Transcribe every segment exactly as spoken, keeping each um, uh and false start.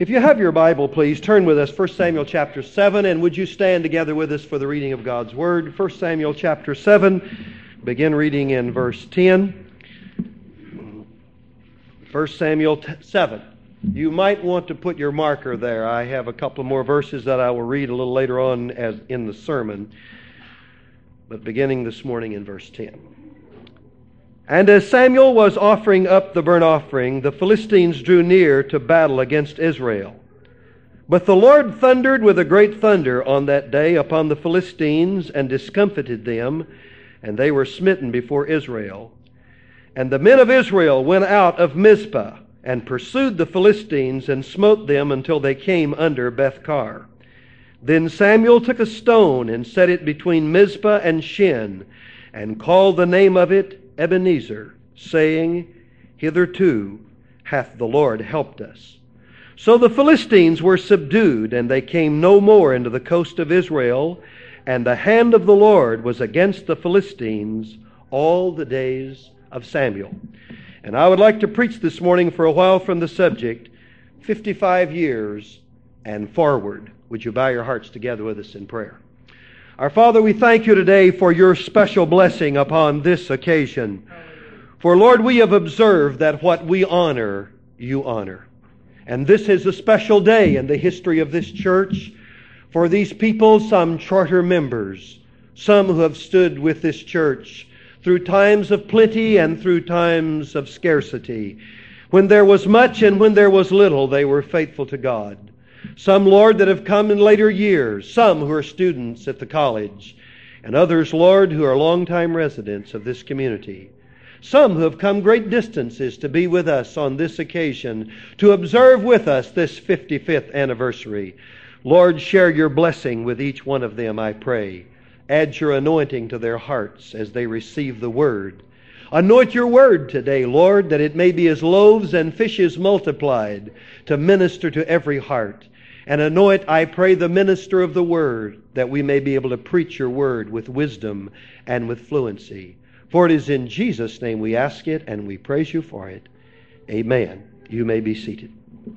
If you have your Bible, please turn with us First Samuel chapter seven, and would you stand together with us for the reading of God's Word? First Samuel chapter seven, begin reading in verse ten. First Samuel seven. You might want to put your marker there. I have a couple more verses that I will read a little later on as in the sermon, but beginning this morning in verse ten. And as Samuel was offering up the burnt offering, the Philistines drew near to battle against Israel. But the Lord thundered with a great thunder on that day upon the Philistines and discomfited them, and they were smitten before Israel. And the men of Israel went out of Mizpah and pursued the Philistines and smote them until they came under Bethkar. Then Samuel took a stone and set it between Mizpah and Shin, and called the name of it Ebenezer, saying, Hitherto hath the Lord helped us. So the Philistines were subdued, and they came no more into the coast of Israel, and the hand of the Lord was against the Philistines all the days of Samuel. And I would like to preach this morning for a while from the subject, fifty-five years and forward. Would you bow your hearts together with us in prayer? Our Father, we thank you today for your special blessing upon this occasion. For, Lord, we have observed that what we honor, you honor. And this is a special day in the history of this church. For these people, some charter members, some who have stood with this church through times of plenty and through times of scarcity. When there was much and when there was little, they were faithful to God. Some, Lord, that have come in later years, some who are students at the college, and others, Lord, who are longtime residents of this community. Some who have come great distances to be with us on this occasion, to observe with us this fifty-fifth anniversary. Lord, share your blessing with each one of them, I pray. Add your anointing to their hearts as they receive the Word. Anoint your Word today, Lord, that it may be as loaves and fishes multiplied to minister to every heart. And anoint, I pray, the minister of the Word, that we may be able to preach your Word with wisdom and with fluency. For it is in Jesus' name we ask it, and we praise you for it. Amen. You may be seated.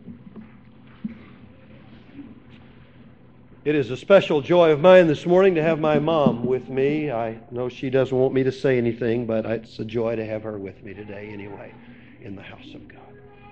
It is a special joy of mine this morning to have my mom with me. I know she doesn't want me to say anything, but it's a joy to have her with me today anyway in the house of God.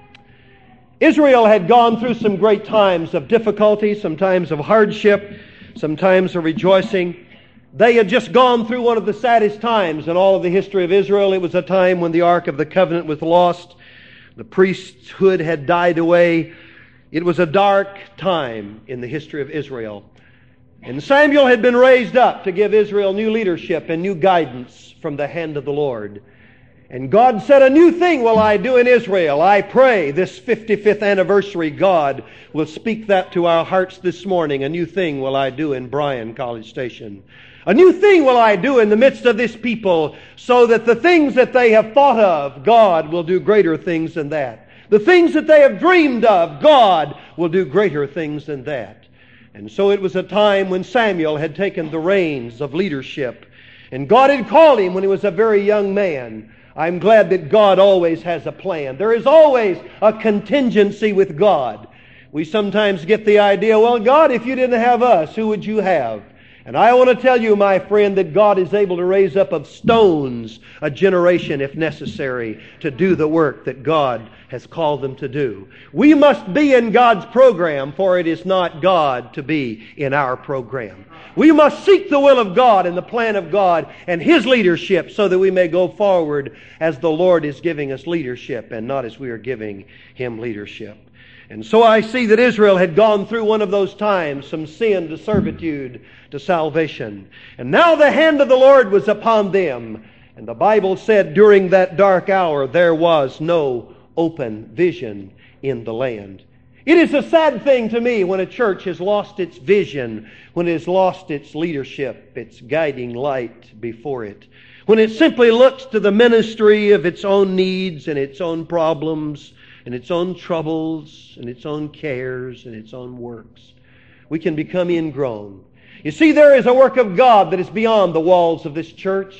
Israel had gone through some great times of difficulty, some times of hardship, some times of rejoicing. They had just gone through one of the saddest times in all of the history of Israel. It was a time when the Ark of the Covenant was lost. The priesthood had died away. It was a dark time in the history of Israel. And Samuel had been raised up to give Israel new leadership and new guidance from the hand of the Lord. And God said, a new thing will I do in Israel. I pray this fifty-fifth anniversary, God will speak that to our hearts this morning. A new thing will I do in Bryan College Station. A new thing will I do in the midst of this people, so that the things that they have thought of, God will do greater things than that. The things that they have dreamed of, God will do greater things than that. And so it was a time when Samuel had taken the reins of leadership. And God had called him when he was a very young man. I'm glad that God always has a plan. There is always a contingency with God. We sometimes get the idea, well, God, if you didn't have us, who would you have? And I want to tell you, my friend, that God is able to raise up of stones a generation, if necessary, to do the work that God has called them to do. We must be in God's program, for it is not God to be in our program. We must seek the will of God and the plan of God and His leadership, so that we may go forward as the Lord is giving us leadership and not as we are giving Him leadership. And so I see that Israel had gone through one of those times, from sin to servitude to salvation. And now the hand of the Lord was upon them. And the Bible said during that dark hour there was no open vision in the land. It is a sad thing to me when a church has lost its vision, when it has lost its leadership, its guiding light before it. When it simply looks to the ministry of its own needs and its own problems and its own troubles and its own cares and its own works. We can become ingrown. You see, there is a work of God that is beyond the walls of this church.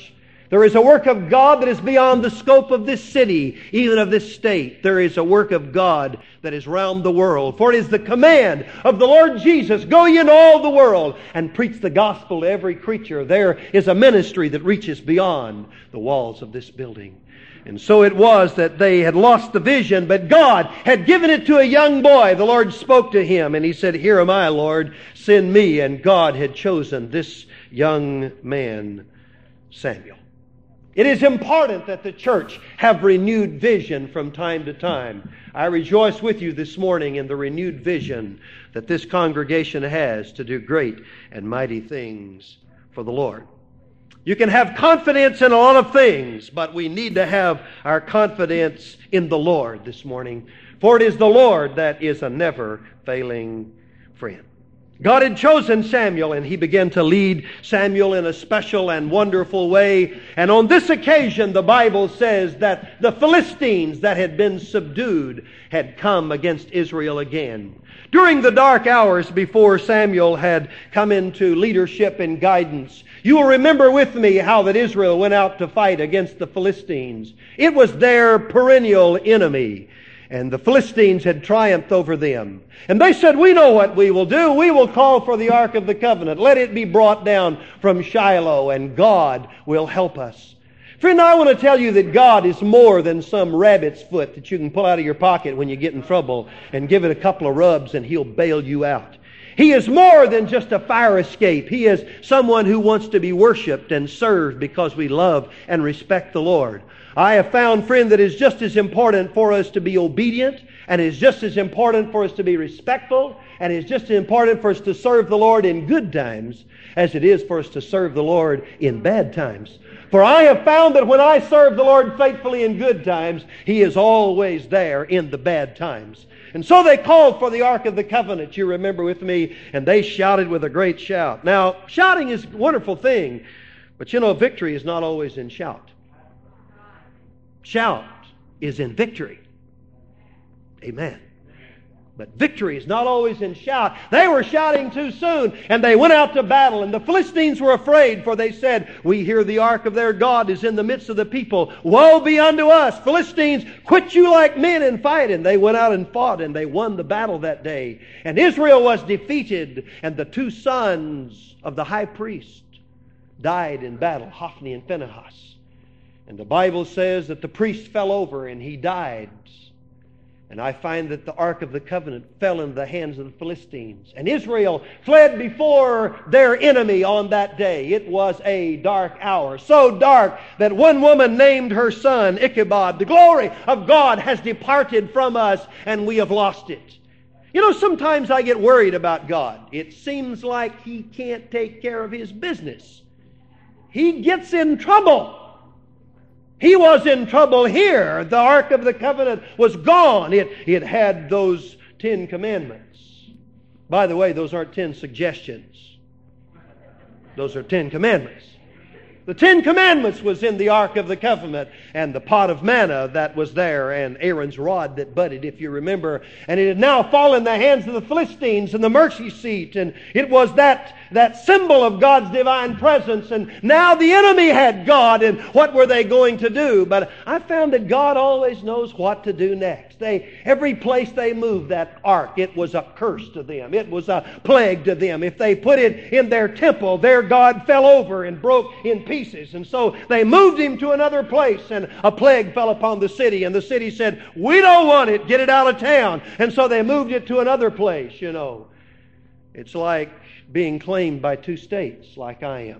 There is a work of God that is beyond the scope of this city, even of this state. There is a work of God that is round the world. For it is the command of the Lord Jesus, go ye into all the world and preach the gospel to every creature. There is a ministry that reaches beyond the walls of this building. And so it was that they had lost the vision, but God had given it to a young boy. The Lord spoke to him, and he said, here am I, Lord, send me. And God had chosen this young man, Samuel. It is important that the church have renewed vision from time to time. I rejoice with you this morning in the renewed vision that this congregation has to do great and mighty things for the Lord. You can have confidence in a lot of things, but we need to have our confidence in the Lord this morning. For it is the Lord that is a never-failing friend. God had chosen Samuel, and He began to lead Samuel in a special and wonderful way. And on this occasion, the Bible says that the Philistines that had been subdued had come against Israel again. During the dark hours before Samuel had come into leadership and guidance, you will remember with me how that Israel went out to fight against the Philistines. It was their perennial enemy. And the Philistines had triumphed over them. And they said, we know what we will do. We will call for the Ark of the Covenant. Let it be brought down from Shiloh, and God will help us. Friend, I want to tell you that God is more than some rabbit's foot that you can pull out of your pocket when you get in trouble and give it a couple of rubs and He'll bail you out. He is more than just a fire escape. He is someone who wants to be worshiped and served because we love and respect the Lord. I have found, friend, that it is just as important for us to be obedient, and it is just as important for us to be respectful, and it is just as important for us to serve the Lord in good times as it is for us to serve the Lord in bad times. For I have found that when I serve the Lord faithfully in good times, He is always there in the bad times. And so they called for the Ark of the Covenant, you remember with me, and they shouted with a great shout. Now, shouting is a wonderful thing, but you know, victory is not always in shout. Shout is in victory. Amen. But victory is not always in shout. They were shouting too soon, and they went out to battle. And the Philistines were afraid, for they said, we hear the ark of their God is in the midst of the people. Woe be unto us! Philistines, quit you like men and fight. And they went out and fought, and they won the battle that day. And Israel was defeated, and the two sons of the high priest died in battle, Hophni and Phinehas. And the Bible says that the priest fell over and he died. And I find that the Ark of the Covenant fell into the hands of the Philistines. And Israel fled before their enemy on that day. It was a dark hour. So dark that one woman named her son Ichabod. The glory of God has departed from us and we have lost it. You know, sometimes I get worried about God. It seems like He can't take care of His business. He gets in trouble. He was in trouble here. The Ark of the Covenant was gone. It, it had those Ten Commandments. By the way, those aren't ten suggestions. Those are Ten Commandments. The Ten Commandments was in the Ark of the Covenant, and the pot of manna that was there, and Aaron's rod that budded, if you remember. And it had now fallen in the hands of the Philistines and the mercy seat, and it was that, that symbol of God's divine presence. And now the enemy had God, and what were they going to do? But I found that God always knows what to do next. They, every place they moved that ark, it was a curse to them. It was a plague to them. If they put it in their temple, their God fell over and broke in pieces. Pieces. And so they moved him to another place, and a plague fell upon the city, and the city said, we don't want it, get it out of town. And so they moved it to another place, you know. It's like being claimed by two states, like I am.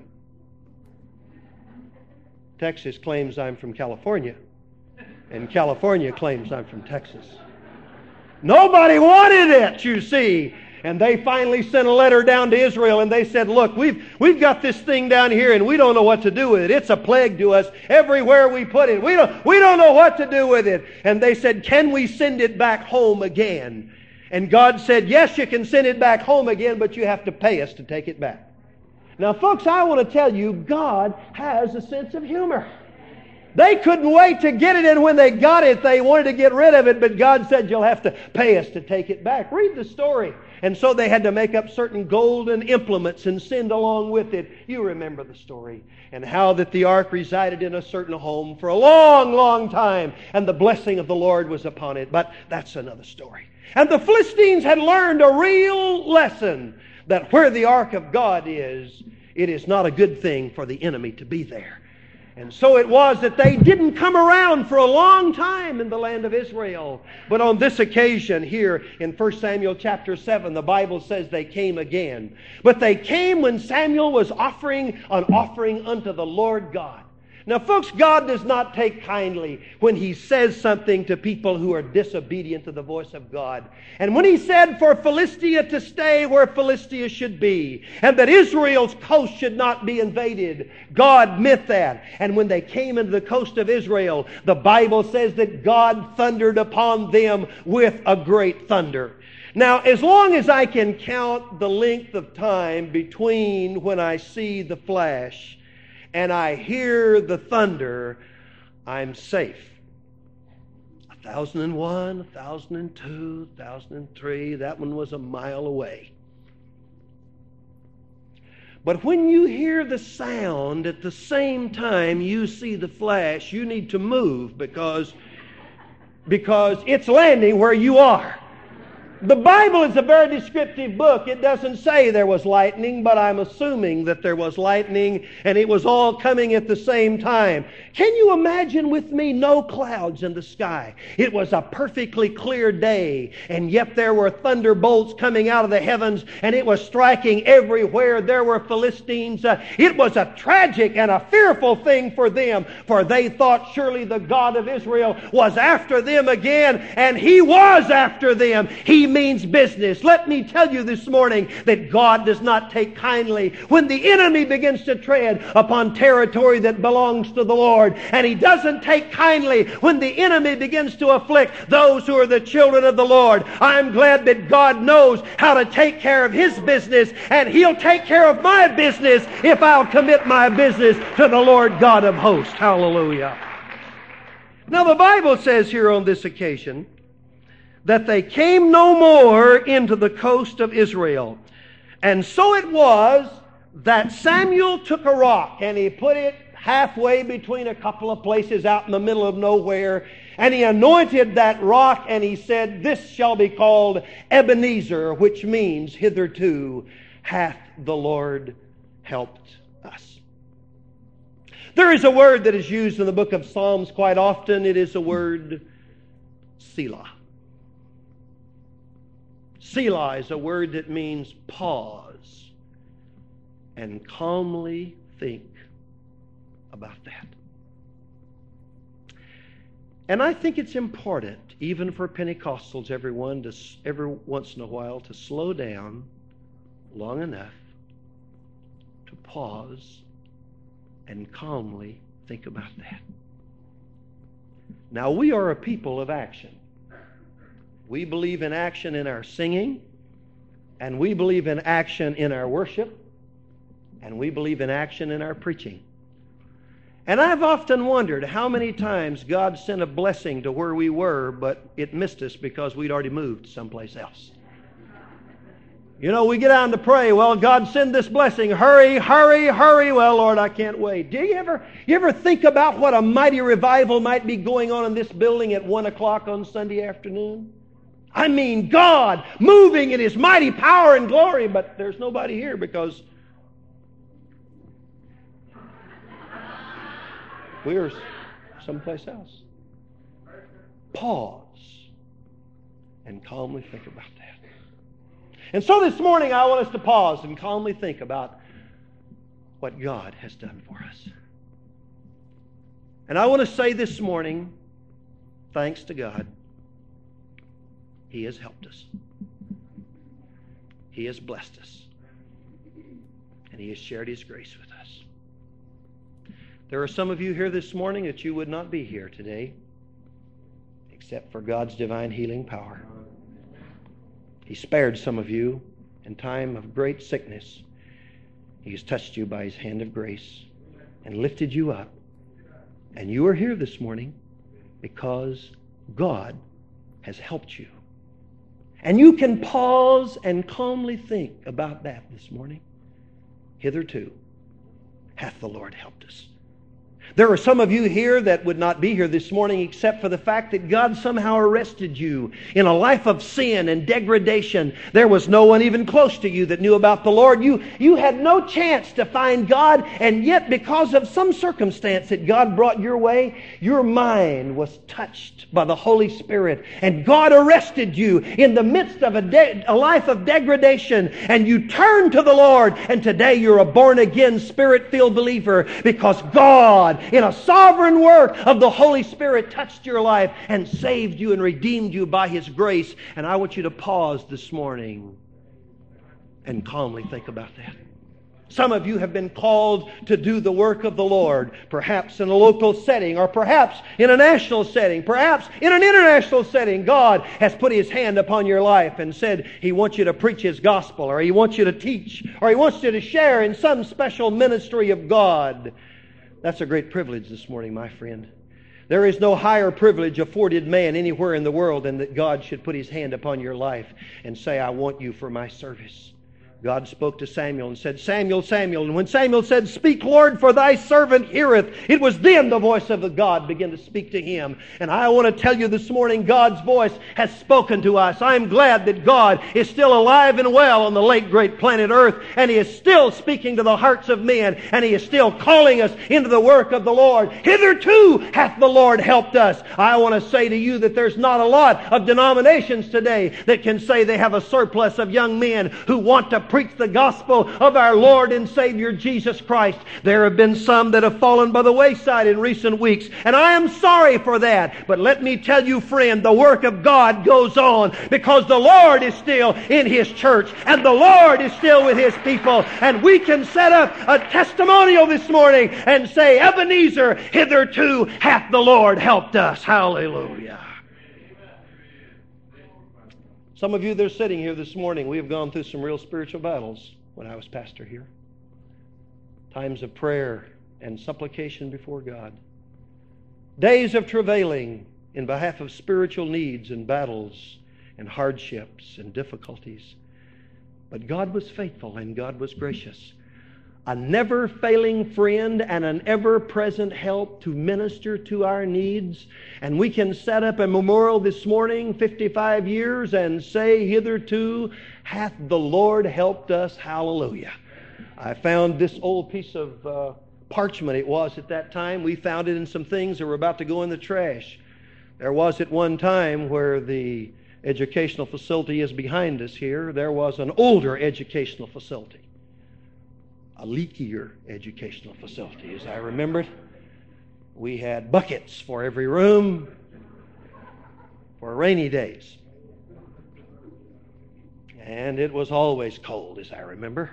Texas claims I'm from California, and California claims I'm from Texas. Nobody wanted it, you see. And they finally sent a letter down to Israel, and they said, look, we've, we've got this thing down here, and we don't know what to do with it. It's a plague to us everywhere we put it. We don't, we don't know what to do with it. And they said, can we send it back home again? And God said, yes, you can send it back home again, but you have to pay us to take it back. Now, folks, I want to tell you, God has a sense of humor. They couldn't wait to get it, and when they got it, they wanted to get rid of it, but God said, you'll have to pay us to take it back. Read the story. And so they had to make up certain golden implements and send along with it. You remember the story. And how that the ark resided in a certain home for a long, long time, and the blessing of the Lord was upon it. But that's another story. And the Philistines had learned a real lesson, that where the ark of God is, it is not a good thing for the enemy to be there. And so it was that they didn't come around for a long time in the land of Israel. But on this occasion here in First Samuel chapter seven, the Bible says they came again. But they came when Samuel was offering an offering unto the Lord God. Now, folks, God does not take kindly when He says something to people who are disobedient to the voice of God. And when He said for Philistia to stay where Philistia should be, and that Israel's coast should not be invaded, God meant that. And when they came into the coast of Israel, the Bible says that God thundered upon them with a great thunder. Now, as long as I can count the length of time between when I see the flash and I hear the thunder, I'm safe. A thousand and one, a thousand and two, a thousand and three, that one was a mile away. But when you hear the sound at the same time you see the flash, you need to move because, because it's landing where you are. The Bible is a very descriptive book. It doesn't say there was lightning, but I'm assuming that there was lightning and it was all coming at the same time. Can you imagine with me no clouds in the sky? It was a perfectly clear day, and yet there were thunderbolts coming out of the heavens, and it was striking everywhere. There were Philistines. Uh, it was a tragic and a fearful thing for them, for they thought surely the God of Israel was after them again, and He was after them. He means business. Let me tell you this morning that God does not take kindly when the enemy begins to tread upon territory that belongs to the Lord. And He doesn't take kindly when the enemy begins to afflict those who are the children of the Lord. I'm glad that God knows how to take care of His business, and He'll take care of my business if I'll commit my business to the Lord God of hosts. Hallelujah. Now the Bible says here on this occasion that they came no more into the coast of Israel. And so it was that Samuel took a rock and he put it halfway between a couple of places out in the middle of nowhere, and he anointed that rock, and he said, "This shall be called Ebenezer," which means hitherto hath the Lord helped us. There is a word that is used in the book of Psalms quite often. It is the word Selah. Selah is a word that means pause and calmly think about that. And I think it's important, even for Pentecostals, everyone, to every once in a while, to slow down long enough to pause and calmly think about that. Now, we are a people of action. We believe in action in our singing, and we believe in action in our worship, and we believe in action in our preaching. And I've often wondered how many times God sent a blessing to where we were, but it missed us because we'd already moved someplace else. You know, we get down to pray, well, God, send this blessing. Hurry, hurry, hurry. Well, Lord, I can't wait. Do you ever, you ever think about what a mighty revival might be going on in this building at one o'clock on Sunday afternoon? I mean, God moving in His mighty power and glory, but there's nobody here because we're someplace else. Pause and calmly think about that. And so this morning I want us to pause and calmly think about what God has done for us. And I want to say this morning, thanks to God, He has helped us. He has blessed us. And He has shared His grace with us. There are some of you here this morning that you would not be here today except for God's divine healing power. He spared some of you in time of great sickness. He has touched you by His hand of grace and lifted you up And you are here this morning because God has helped you. And you can pause and calmly think about that this morning. Hitherto hath the Lord helped us. There are some of you here that would not be here this morning except for the fact that God somehow arrested you in a life of sin and degradation. There was no one even close to you that knew about the Lord. You, you had no chance to find God, and yet because of some circumstance that God brought your way, your mind was touched by the Holy Spirit, and God arrested you in the midst of a, de- a life of degradation, and you turned to the Lord, and today you're a born-again, Spirit-filled believer because God, in a sovereign work of the Holy Spirit, touched your life and saved you and redeemed you by His grace. And I want you to pause this morning and calmly think about that. Some of you have been called to do the work of the Lord, perhaps in a local setting, or perhaps in a national setting, perhaps in an international setting. God has put His hand upon your life and said He wants you to preach His gospel, or He wants you to teach, or He wants you to share in some special ministry of God. That's a great privilege this morning, my friend. There is no higher privilege afforded man anywhere in the world than that God should put His hand upon your life and say, I want you for my service. God spoke to Samuel and said, Samuel, Samuel. And when Samuel said, Speak, Lord, for thy servant heareth, it was then the voice of the God began to speak to him. And I want to tell you this morning, God's voice has spoken to us. I'm glad that God is still alive and well on the late great planet Earth, and He is still speaking to the hearts of men, and He is still calling us into the work of the Lord. Hitherto hath the Lord helped us. I want to say to you that there's not a lot of denominations today that can say they have a surplus of young men who want to preach the gospel of our Lord and Savior Jesus Christ. There have been some that have fallen by the wayside in recent weeks, and I am sorry for that. But let me tell you, friend, the work of God goes on because the Lord is still in His church and the Lord is still with His people. And we can set up a testimonial this morning and say, Ebenezer, hitherto hath the Lord helped us. Hallelujah. Some of you that are sitting here this morning, we have gone through some real spiritual battles when I was pastor here. Times of prayer and supplication before God. Days of travailing in behalf of spiritual needs and battles and hardships and difficulties. But God was faithful and God was gracious. A never-failing friend and an ever-present help to minister to our needs. And we can set up a memorial this morning, fifty-five years, and say, Hitherto hath the Lord helped us. Hallelujah. I found this old piece of uh, parchment, it was at that time. We found it in some things that were about to go in the trash. There was at one time where the educational facility is behind us here, there was an older educational facility. A leakier educational facility, as I remember it. We had buckets for every room for rainy days. And it was always cold, as I remember.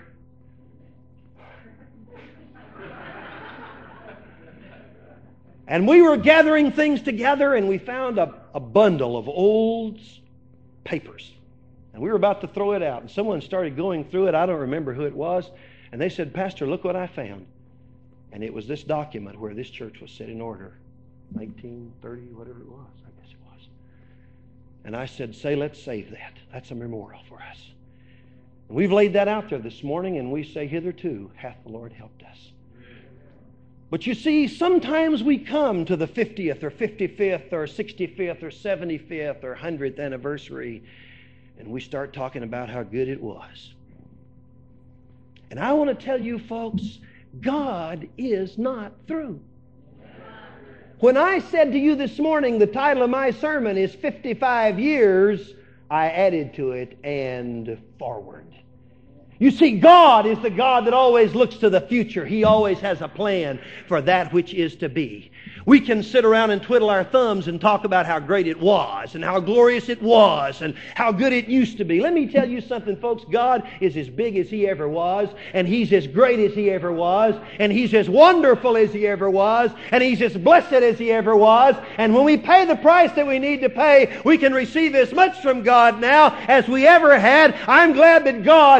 And we were gathering things together, and we found a, a bundle of old papers. And we were about to throw it out, and someone started going through it. I don't remember who it was. And they said, Pastor, look what I found. And it was this document where this church was set in order. nineteen thirty, whatever it was, I guess it was. And I said, say, let's save that. That's a memorial for us. And we've laid that out there this morning, and we say, hitherto hath the Lord helped us. But you see, sometimes we come to the fiftieth or fifty-fifth or sixty-fifth or seventy-fifth or one hundredth anniversary, and we start talking about how good it was. And I want to tell you, folks, God is not through. When I said to you this morning the title of my sermon is fifty-five years, I added to it, and forward. You see, God is the God that always looks to the future. He always has a plan for that which is to be. We can sit around and twiddle our thumbs and talk about how great it was and how glorious it was and how good it used to be. Let me tell you something, folks. God is as big as He ever was, and He's as great as He ever was, and He's as wonderful as He ever was, and He's as blessed as He ever was. And when we pay the price that we need to pay, we can receive as much from God now as we ever had. I'm glad that God is the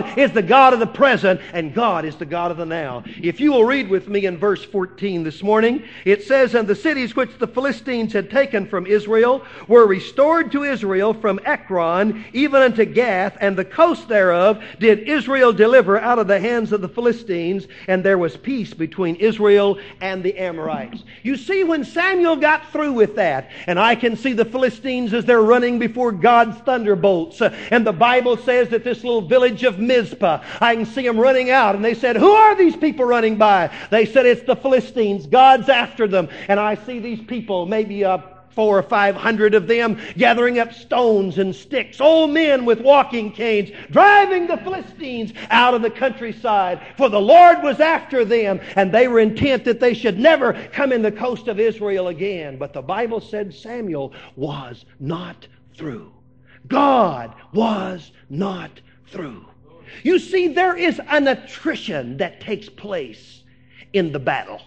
God of the present, and God is the God of the now. If you will read with me in verse fourteen this morning, it says, "And the cities which the Philistines had taken from Israel were restored to Israel from Ekron even unto Gath, and the coast thereof did Israel deliver out of the hands of the Philistines, and there was peace between Israel and the Amorites." You see, when Samuel got through with that, and I can see the Philistines as they're running before God's thunderbolts, uh, and the Bible says that this little village of Mizpah, I can see them running out, and they said, "Who are these people running by?" They said, "It's the Philistines. God's after them." And I see these people, maybe uh, four or five hundred of them, gathering up stones and sticks, old men with walking canes, driving the Philistines out of the countryside. For the Lord was after them, and they were intent that they should never come in the coast of Israel again. But the Bible said Samuel was not through. God was not through. You see, there is an attrition that takes place in the battle.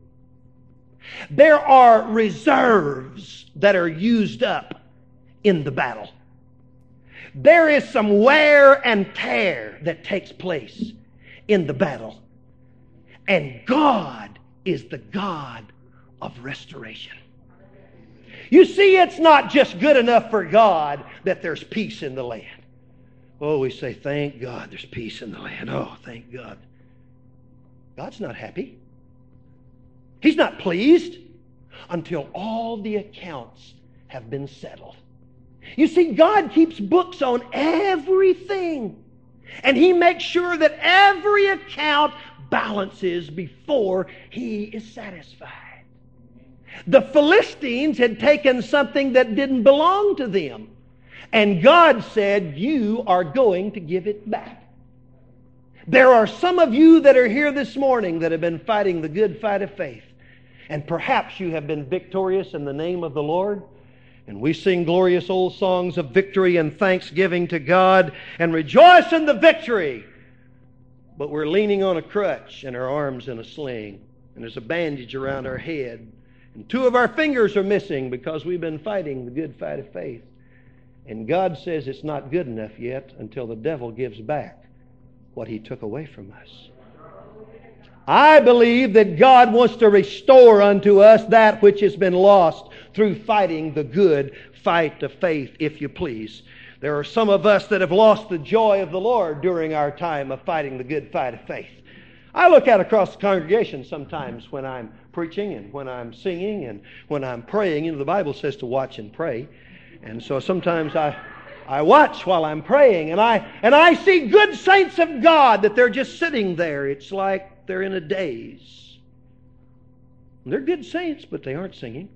There are reserves that are used up in the battle. There is some wear and tear that takes place in the battle. And God is the God of restoration. You see, it's not just good enough for God that there's peace in the land. Oh, we say, "Thank God there's peace in the land." Oh, thank God. God's not happy. He's not pleased until all the accounts have been settled. You see, God keeps books on everything, and He makes sure that every account balances before He is satisfied. The Philistines had taken something that didn't belong to them, and God said, "You are going to give it back." There are some of you that are here this morning that have been fighting the good fight of faith. And perhaps you have been victorious in the name of the Lord. And we sing glorious old songs of victory and thanksgiving to God and rejoice in the victory. But we're leaning on a crutch and our arms in a sling. And there's a bandage around our head. And two of our fingers are missing because we've been fighting the good fight of faith. And God says it's not good enough yet until the devil gives back what he took away from us. I believe that God wants to restore unto us that which has been lost through fighting the good fight of faith, if you please. There are some of us that have lost the joy of the Lord during our time of fighting the good fight of faith. I look out across the congregation sometimes when I'm preaching and when I'm singing and when I'm praying. You know, the Bible says to watch and pray. And so sometimes I... I watch while I'm praying, and I and I see good saints of God that they're just sitting there. It's like they're in a daze. And they're good saints, but they aren't singing.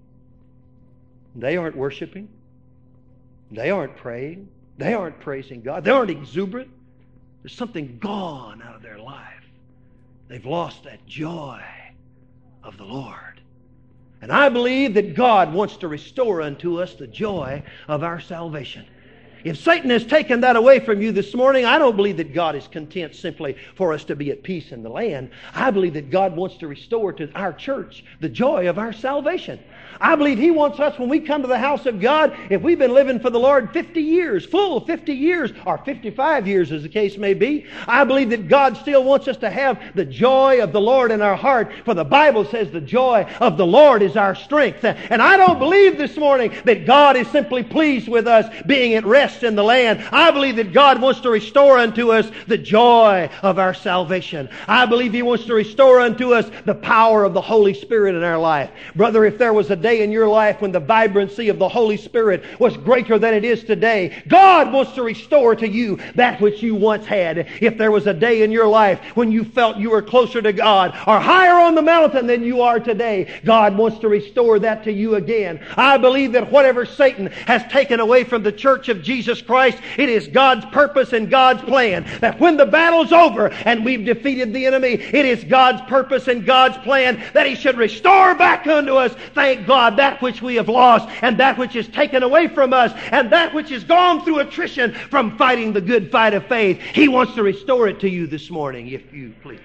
They aren't worshiping. They aren't praying. They aren't praising God. They aren't exuberant. There's something gone out of their life. They've lost that joy of the Lord. And I believe that God wants to restore unto us the joy of our salvation. If Satan has taken that away from you this morning, I don't believe that God is content simply for us to be at peace in the land. I believe that God wants to restore to our church the joy of our salvation. I believe He wants us, when we come to the house of God, if we've been living for the Lord fifty years, full fifty years, or fifty-five years as the case may be, I believe that God still wants us to have the joy of the Lord in our heart. For the Bible says the joy of the Lord is our strength. And I don't believe this morning that God is simply pleased with us being at rest in the land. I believe that God wants to restore unto us the joy of our salvation. I believe He wants to restore unto us the power of the Holy Spirit in our life. Brother, if there was a day in your life when the vibrancy of the Holy Spirit was greater than it is today, God wants to restore to you that which you once had. If there was a day in your life when you felt you were closer to God or higher on the mountain than you are today, God wants to restore that to you again. I believe that whatever Satan has taken away from the church of Jesus Christ, it is God's purpose and God's plan that when the battle's over and we've defeated the enemy, it is God's purpose and God's plan that He should restore back unto us, thank God, that which we have lost and that which is taken away from us and that which has gone through attrition from fighting the good fight of faith. He wants to restore it to you this morning, if you please.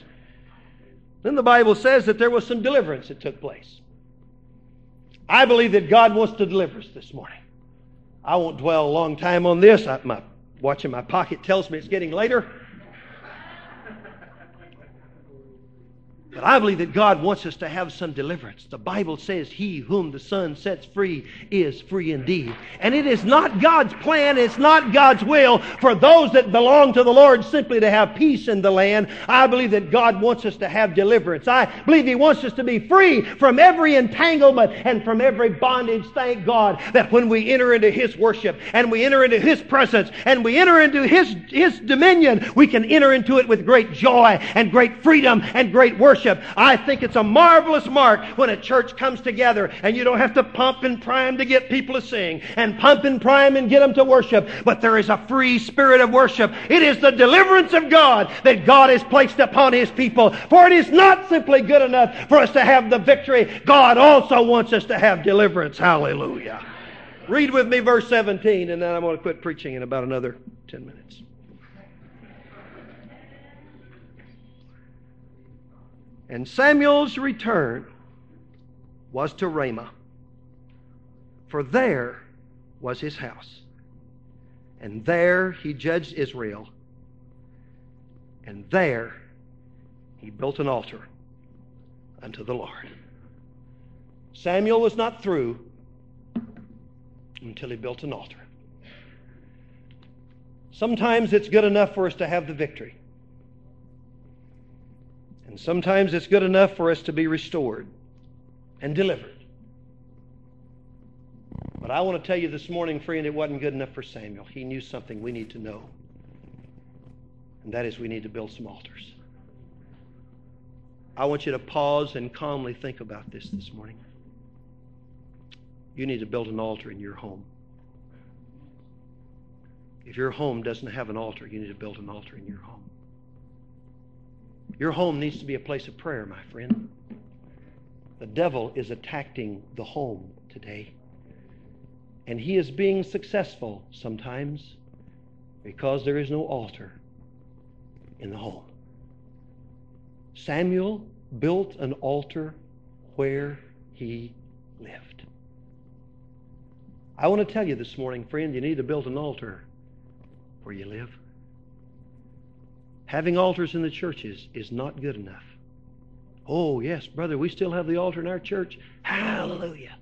Then the Bible says that there was some deliverance that took place. I believe that God wants to deliver us this morning. I won't dwell a long time on this. I, my watch in my pocket tells me it's getting later. But I believe that God wants us to have some deliverance. The Bible says, He whom the Son sets free is free indeed. And it is not God's plan, it's not God's will for those that belong to the Lord simply to have peace in the land. I believe that God wants us to have deliverance. I believe He wants us to be free from every entanglement and from every bondage. Thank God that when we enter into His worship and we enter into His presence and we enter into His, His dominion, we can enter into it with great joy and great freedom and great worship. I think it's a marvelous mark when a church comes together and you don't have to pump and prime to get people to sing and pump and prime and get them to worship, but there is a free spirit of worship. It is the deliverance of God that God has placed upon His people. For it is not simply good enough for us to have the victory. God also wants us to have deliverance. Hallelujah. Read with me verse seventeen, and then I'm going to quit preaching in about another ten minutes. And Samuel's return was to Ramah, for there was his house. And there he judged Israel, and there he built an altar unto the Lord. Samuel was not through until he built an altar. Sometimes it's good enough for us to have the victory. And sometimes it's good enough for us to be restored and delivered. But I want to tell you this morning, friend, it wasn't good enough for Samuel. He knew something we need to know. And that is we need to build some altars. I want you to pause and calmly think about this this morning. You need to build an altar in your home. If your home doesn't have an altar, you need to build an altar in your home. Your home needs to be a place of prayer, my friend. The devil is attacking the home today. And he is being successful sometimes because there is no altar in the home. Samuel built an altar where he lived. I want to tell you this morning, friend, you need to build an altar where you live. Having altars in the churches is not good enough. Oh, yes, brother, we still have the altar in our church. Hallelujah.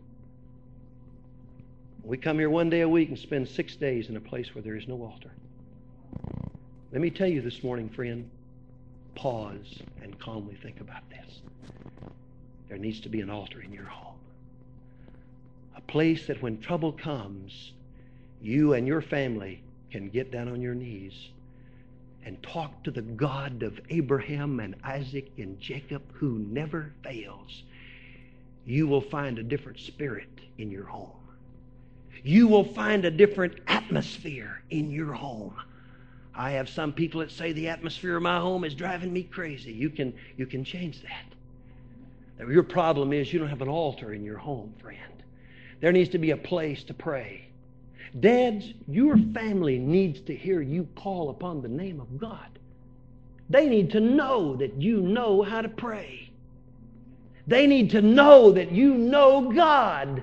We come here one day a week and spend six days in a place where there is no altar. Let me tell you this morning, friend, pause and calmly think about this. There needs to be an altar in your home. A place that when trouble comes, you and your family can get down on your knees and talk to the God of Abraham and Isaac and Jacob who never fails. You will find a different spirit in your home. You will find a different atmosphere in your home. I have some people that say the atmosphere of my home is driving me crazy. You can, you can change that. Your problem is you don't have an altar in your home, friend. There needs to be a place to pray. Dads, your family needs to hear you call upon the name of God. They need to know that you know how to pray. They need to know that you know God.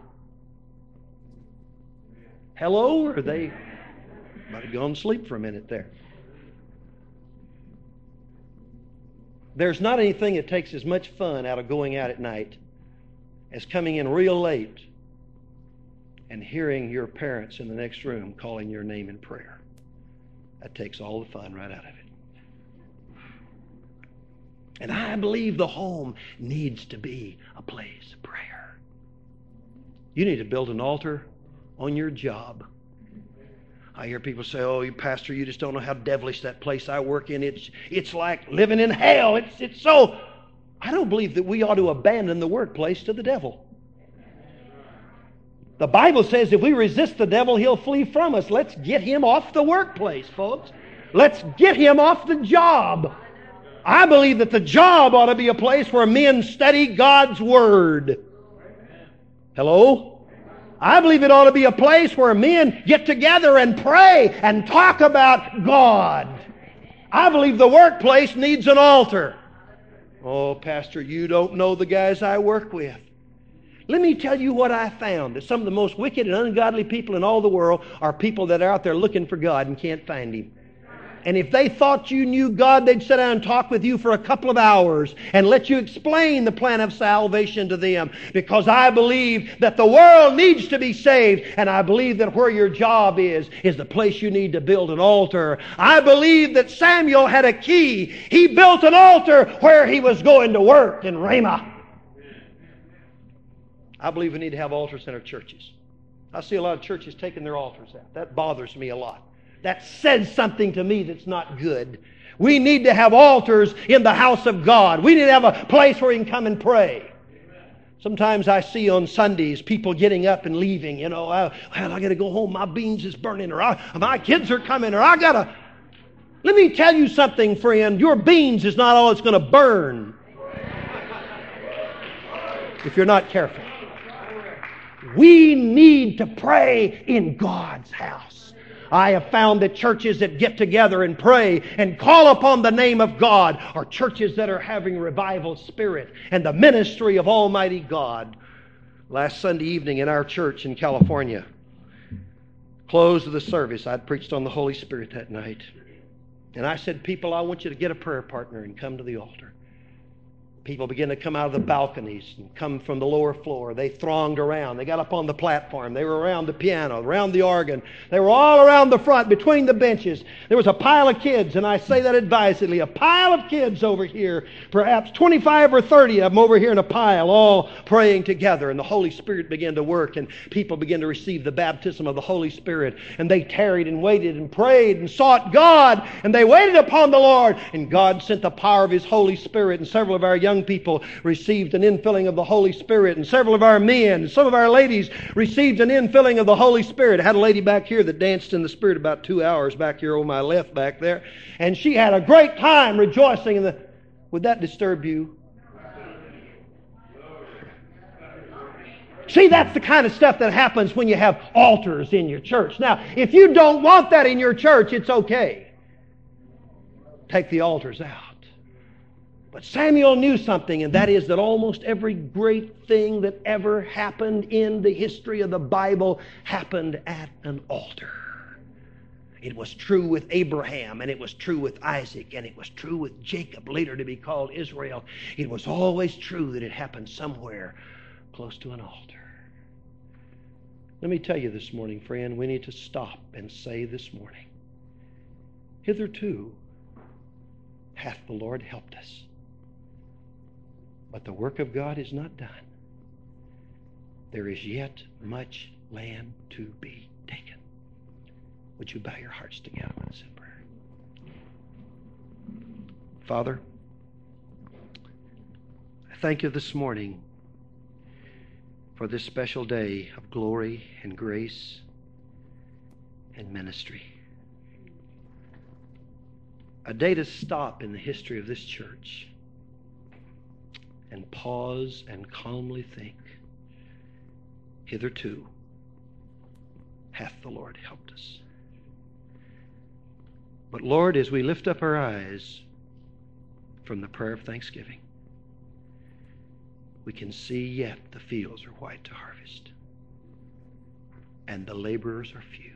Hello? Or they might have gone to sleep for a minute there. There's not anything that takes as much fun out of going out at night as coming in real late and hearing your parents in the next room calling your name in prayer. That takes all the fun right out of it. And I believe the home needs to be a place of prayer. You need to build an altar on your job. I hear people say, oh, you pastor, you just don't know how devilish that place I work in. It's, it's like living in hell. It's, it's so... I don't believe that we ought to abandon the workplace to the devil. The Bible says if we resist the devil, he'll flee from us. Let's get him off the workplace, folks. Let's get him off the job. I believe that the job ought to be a place where men study God's Word. Hello? I believe it ought to be a place where men get together and pray and talk about God. I believe the workplace needs an altar. Oh, Pastor, you don't know the guys I work with. Let me tell you what I found. That some of the most wicked and ungodly people in all the world are people that are out there looking for God and can't find Him. And if they thought you knew God, they'd sit down and talk with you for a couple of hours and let you explain the plan of salvation to them. Because I believe that the world needs to be saved, and I believe that where your job is, is the place you need to build an altar. I believe that Samuel had a key. He built an altar where he was going to work in Ramah. I believe we need to have altars in our churches. I see a lot of churches taking their altars out. That bothers me a lot. That says something to me that's not good. We need to have altars in the house of God. We need to have a place where you can come and pray. Sometimes I see on Sundays people getting up and leaving. You know, oh, well, I got to go home. My beans is burning, or I, my kids are coming, or I got to... Let me tell you something, friend. Your beans is not all it's going to burn if you're not careful. We need to pray in God's house. I have found that churches that get together and pray and call upon the name of God are churches that are having revival spirit and the ministry of Almighty God. Last Sunday evening in our church in California, close of the service, I'd preached on the Holy Spirit that night. And I said, people, I want you to get a prayer partner and come to the altar. People began to come out of the balconies and come from the lower floor. They thronged around. They got up on the platform. They were around the piano, around the organ. They were all around the front, between the benches. There was a pile of kids, and I say that advisedly, a pile of kids over here, perhaps twenty-five or thirty of them over here in a pile, all praying together. And the Holy Spirit began to work, and people began to receive the baptism of the Holy Spirit. And they tarried and waited and prayed and sought God, and they waited upon the Lord. And God sent the power of His Holy Spirit, and several of our young people received an infilling of the Holy Spirit, and several of our men and some of our ladies received an infilling of the Holy Spirit. I had a lady back here that danced in the Spirit about two hours back here on my left back there, and she had a great time rejoicing in the... Would that disturb you? See, that's the kind of stuff that happens when you have altars in your church. Now, if you don't want that in your church, it's okay. Take the altars out. But Samuel knew something, and that is that almost every great thing that ever happened in the history of the Bible happened at an altar. It was true with Abraham, and it was true with Isaac, and it was true with Jacob, later to be called Israel. It was always true that it happened somewhere close to an altar. Let me tell you this morning, friend, we need to stop and say this morning, hitherto hath the Lord helped us. But the work of God is not done. There is yet much land to be taken. Would you bow your hearts together with us in prayer? Father, I thank you this morning for this special day of glory and grace and ministry. A day to stop in the history of this church and pause and calmly think, hitherto hath the Lord helped us. But Lord, as we lift up our eyes from the prayer of thanksgiving, we can see yet the fields are white to harvest, and the laborers are few.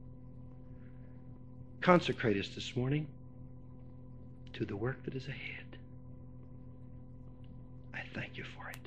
Consecrate us this morning to the work that is ahead. I thank you for it.